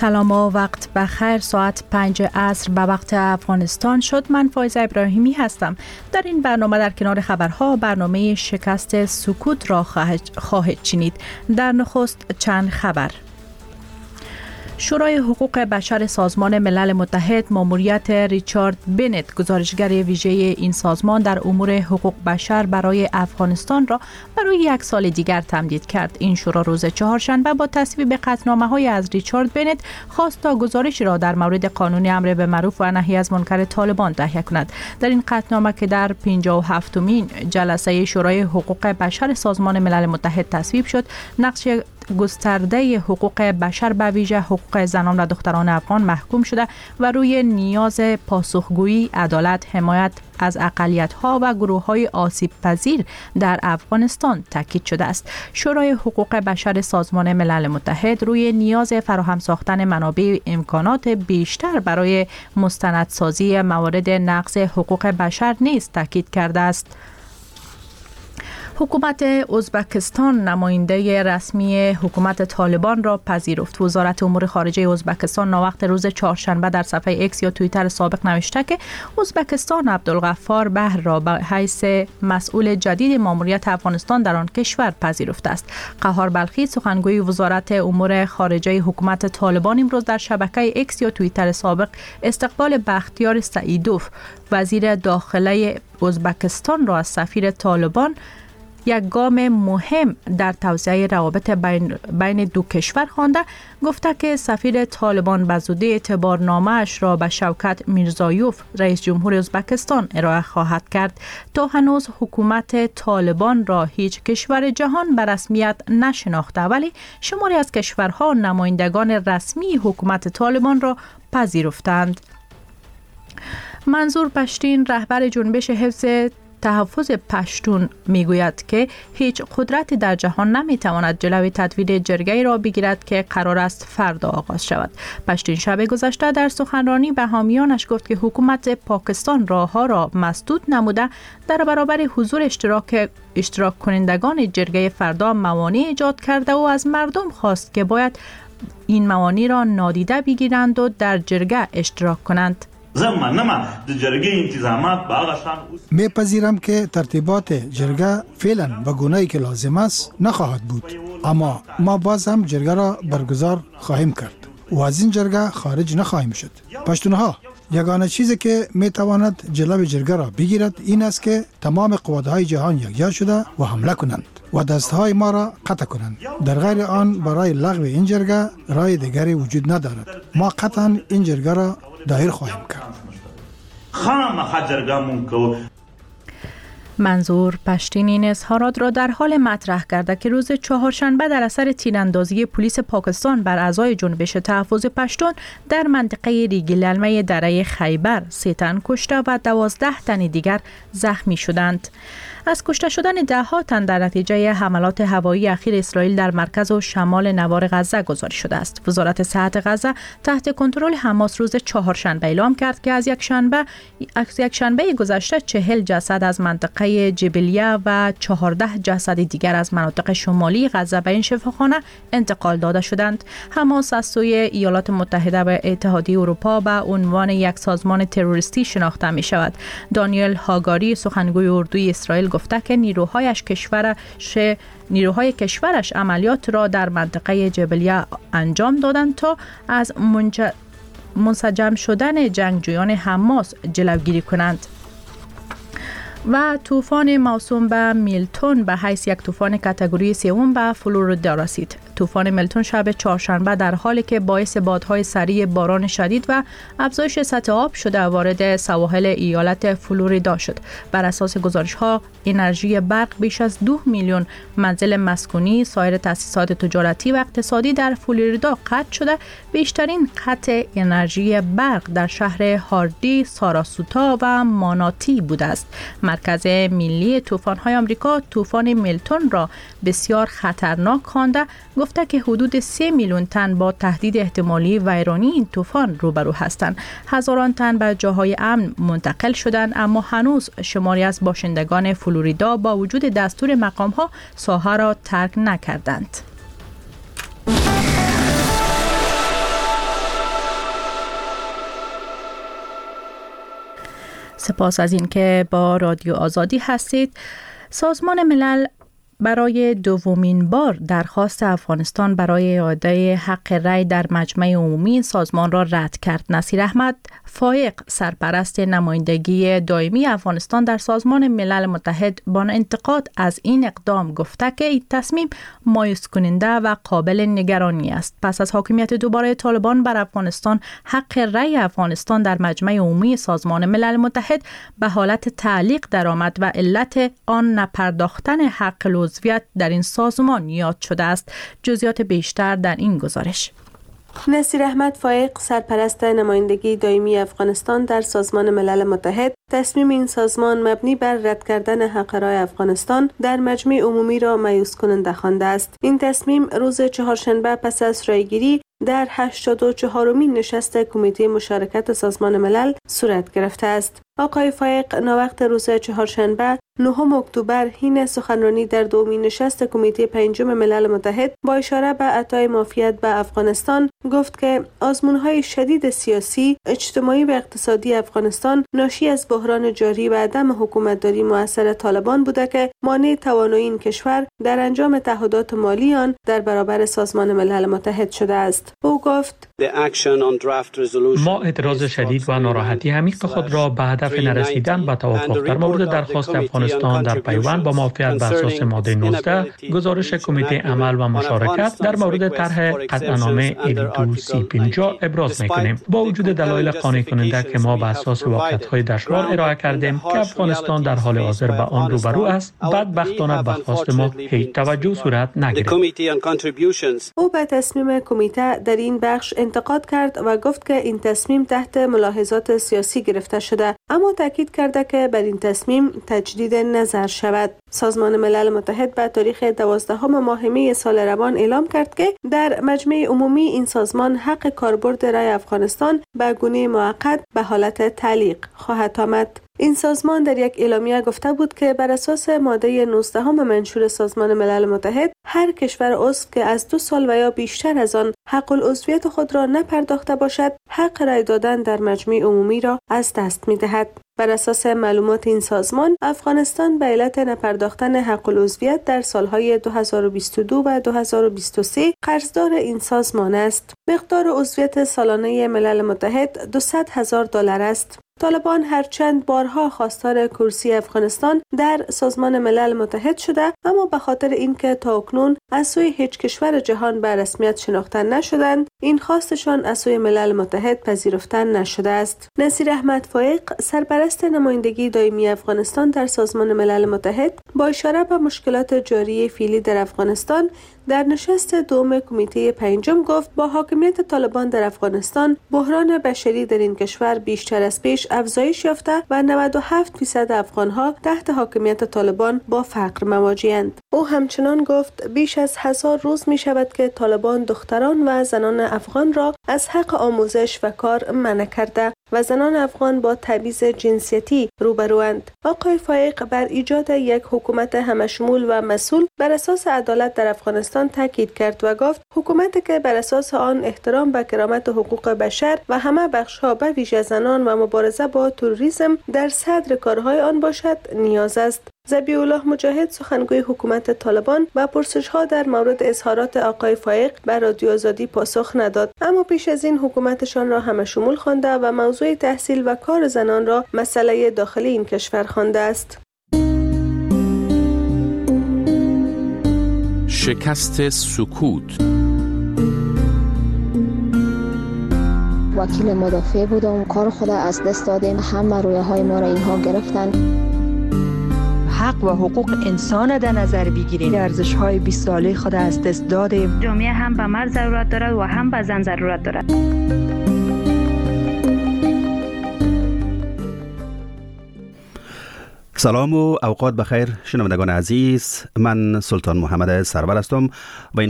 سلام و وقت بخیر. ساعت 5 عصر به وقت افغانستان شد. من فایزه ابراهیمی هستم. در این برنامه در کنار خبرها برنامه شکست سکوت را خواهید شنید. در نخست چند خبر. شورای حقوق بشر سازمان ملل متحد ماموریت ریچارد بنت گزارشگر ویژه این سازمان در امور حقوق بشر برای افغانستان را برای 1 سال دیگر تمدید کرد. این شورا روز چهارشنبه با تصویب قطعنامه‌های از ریچارد بنت خواست تا گزارشی را در مورد قانون امر به معروف و نهی از منکر طالبان تهیه کند. در این قطعنامه که در 57مین جلسه شورای حقوق بشر سازمان ملل متحد تصویب شد، نقش گسترده حقوق بشر به ویژه حقوق زنان و دختران افغان محکوم شده و روی نیاز پاسخگویی، عدالت، حمایت از اقلیت‌ها و گروه‌های آسیب‌پذیر در افغانستان تاکید شده است. شورای حقوق بشر سازمان ملل متحد روی نیاز فراهم ساختن منابع امکانات بیشتر برای مستندسازی موارد نقض حقوق بشر نیز تاکید کرده است. حکومت ازبکستان نماینده رسمی حکومت طالبان را پذیرفت. وزارت امور خارجه ازبکستان ناوقت روز چهارشنبه در صفحه ایکس یا توییتر سابق نوشته که ازبکستان عبدالغفار بحر را به حیث مسئول جدید ماموریت افغانستان در آن کشور پذیرفته است. قهار بلخی سخنگوی وزارت امور خارجه حکومت طالبان امروز در شبکه ایکس یا توییتر سابق استقبال بختیار سعیدوف وزیر داخله ازبکستان را از سفیر طالبان یک گام مهم در توسعه روابط بین دو کشور خوانده، گفته که سفیر طالبان به زودی اعتبارنامه‌اش را به شوکت میرزایوف رئیس جمهور ازبکستان ارائه خواهد کرد. تا هنوز حکومت طالبان را هیچ کشور جهان به رسمیت نشناخته، ولی شماری از کشورها نمایندگان رسمی حکومت طالبان را پذیرفتند. منظور پشتین رهبر جنبش حفظ تحفظ پشتون میگوید که هیچ قدرتی در جهان نمیتواند جلوی تدوین جرگه‌ای را بگیرد که قرار است فردا آغاز شود. پشتین شب گذشته در سخنرانی به حامیانش گفت که حکومت پاکستان راهها را مسدود نموده در برابر حضور اشتراک کنندگان جرگه فردا موانع ایجاد کرده و از مردم خواست که باید این موانع را نادیده بگیرند و در جرگه اشتراک کنند. میپذیرم که ترتیبات جرگه فعلا به گونه‌ای که لازم است نخواهد بود، اما ما باز هم جرگه را برگزار خواهیم کرد و از این جرگه خارج نخواهیم شد. پشتونها یگانه چیزی که میتواند جلوی جرگه را بگیرد این است که تمام قوت‌های جهان یکجا شده و حمله کنند و دستهای ما را قطع کنند. در غیر آن برای لغو این جرگه راه دیگری وجود ندارد. ما قطعا این جرگه را دایر خواهیم کرد. منظور پشتین این اظهارات را در حال مطرح کرده که روز چهارشنبه در اثر تیراندازی پلیس پاکستان بر اعضای جنبش تحفظ پشتون در منطقه ریگیلمه دره خیبر 3 تن کشته و 12 تن دیگر زخمی شدند. از کشته شدن 10 تن در نتیجه حملات هوایی اخیر اسرائیل در مرکز و شمال نوار غزه گزارش شده است. وزارت صحت غزه تحت کنترل حماس روز چهارشنبه اعلام کرد که از یک شنبه گذشته 40 جسد از منطقه جبلیه و 14 جسد دیگر از مناطق شمالی غزه به این شفاخانه انتقال داده شدند. حماس از سوی ایالات متحده و اتحادیه اروپا به عنوان یک سازمان تروریستی شناخته می شود. دانیل هاگاری سخنگوی اردوی اسرائیل گفته که نیروهای کشورش عملیات را در منطقه جبلیه انجام دادند تا از منسجم شدن جنگجویان حماس جلوگیری کنند. و طوفان موسوم به میلتون به حیث یک طوفان کاتگوری 3 به فلوریدا رسید. طوفان میلتون شب چهارشنبه در حالی که باعث بادهای سریع باران شدید و افزایش سطح آب شده وارد سواحل ایالت فلوریدا شد. بر اساس گزارش‌ها انرژی برق بیش از 2 میلیون منزل مسکونی، سایر تأسیسات تجارتی و اقتصادی در فلوریدا قطع شده. بیشترین قطع انرژی برق در شهر هاردی، ساراسوتا و ماناتی بوده است. مرکز ملی طوفان‌های آمریکا طوفان میلتون را بسیار خطرناک خوانده، گفته که حدود 3 میلیون تن با تهدید احتمالی ویرانی این طوفان روبرو هستند. هزاران تن به جاهای امن منتقل شدند، اما هنوز شماری از باشندگان فلوریدا با وجود دستور مقام‌ها ساحه را ترک نکردند. سپاس از این که با رادیو آزادی هستید. سازمان ملل برای دومین بار درخواست افغانستان برای اعاده حق رأی در مجمع عمومی این سازمان را رد کرد. نصیر احمد فایق، سرپرست نمایندگی دائمی افغانستان در سازمان ملل متحد، با انتقاد از این اقدام گفته که این تصمیم مایوس کننده و قابل نگرانی است. پس از حاکمیت دوباره طالبان بر افغانستان، حق رأی افغانستان در مجمع عمومی سازمان ملل متحد به حالت تعلیق درآمد و علت آن نپرداختن حق عضویت در این سازمان یاد شده است. جزئیات بیشتر در این گزارش. نصیر احمد فایق، سرپرست نمایندگی دائمی افغانستان در سازمان ملل متحد، تصمیم این سازمان مبنی بر رد کردن حق رأی افغانستان در مجمع عمومی را مایوس کننده خوانده است. این تصمیم روز چهارشنبه پس از رایگیری در 84مین نشست کمیته مشارکت سازمان ملل صورت گرفته است. آقای فایق ناوقت روز چهارشنبه 9 اکتبر حین سخنرانی در دومین نشست کمیته پنجم ملل متحد با اشاره به اعطای معافیت به افغانستان گفت که آزمون‌های شدید سیاسی، اجتماعی و اقتصادی افغانستان ناشی از بحران جاری و عدم حکومتداری مؤثر طالبان بوده که مانع توانایی این کشور در انجام تعهدات مالی آن در برابر سازمان ملل متحد شده است. او گفت: ما اعتراض شدید و ناراحتی عمیق خود را به هدف نرسیدن به توافق در مورد درخواست افغانستان در پیوند با معافیت به اساس ماده 19 گزارش کمیته عمل و مشارکت در مورد طرح قطعنامه 2250 ابراز می‌کنیم. با وجود دلایل قانع کننده که ما به اساس واقعیت‌های دشوار ارائه کردیم که افغانستان در حال حاضر به آن روبرو است، بدبختانه به خواست ما هیچ توجه صورت نگرفت. او به تصمیم کمیته در این بخش انتقاد کرد و گفت که این تصمیم تحت ملاحظات سیاسی گرفته شده، اما تاکید کرده که بر این تصمیم تجدید نظر شود. سازمان ملل متحد به تاریخ 12 ماه می سال روان اعلام کرد که در مجمع عمومی این سازمان حق کاربرد رای افغانستان به گونه موقت به حالت تعلیق خواهد آمد. این سازمان در یک اعلامیه گفته بود که بر اساس ماده 19 منشور سازمان ملل متحد هر کشور عضو که از 2 سال و یا بیشتر از آن حق العضویت خود را نپرداخته باشد، حق رای دادن در مجمع عمومی را از دست می‌دهد. بر اساس معلومات این سازمان، افغانستان به علت نپرداختن حق العضویت در سالهای 2022 و 2023 قرضدار این سازمان است. مقدار عضویت سالانه ملل متحد $200,000 است. طالبان هرچند بارها خواستار کرسی افغانستان در سازمان ملل متحد شده، اما به خاطر اینکه تاکنون از سوی هیچ کشور جهان به رسمیت شناخته نشدند، این خواستشان از سوی ملل متحد پذیرفته نشده است. نصیر احمد فایق، سرپرست نمایندگی دائمی افغانستان در سازمان ملل متحد، با اشاره به مشکلات جاری فعلی در افغانستان در نشست دوم کمیته پنجم گفت با حاکمیت طالبان در افغانستان، بحران بشری در این کشور بیشتر از پیش افزایش یافته و 97% افغانها تحت حاکمیت طالبان با فقر مواجه‌اند. او همچنان گفت بیش از 1000 روز می شود که طالبان دختران و زنان افغان را از حق آموزش و کار منع کرده و زنان افغان با تبعیض جنسیتی روبروند. آقای فایق بر ایجاد یک حکومت همشمول و مسئول بر اساس عدالت در افغانستان تاکید کرد و گفت حکومتی که بر اساس آن احترام به کرامت حقوق بشر و همه بخش‌ها به ویژه زنان و مبارزه با تروریسم در صدر کارهای آن باشد نیاز است. ذبیح الله مجاهد، سخنگوی حکومت طالبان، با پرسش‌ها در مورد اظهارات آقای فایق بر رادیو آزادی پاسخ نداد، اما پیش از این حکومتشان را همشمول خوانده و موضوع تحصیل و کار زنان را مسئله داخلی این کشور خوانده است. شکست سکوت. وکیل مدافع بودم، کار خود از دست دادیم، همه رویاهای ما را اینها گرفتن. حق و حقوق انسان در نظر بگیریم. ارزش‌های 20 ساله خود از دست دادیم. جامعه هم به مرد ضرورت دارد و هم به زن ضرورت دارد. سلام و اوقات بخیر شنوندگان عزیز، من سلطان محمد سرور هستم و این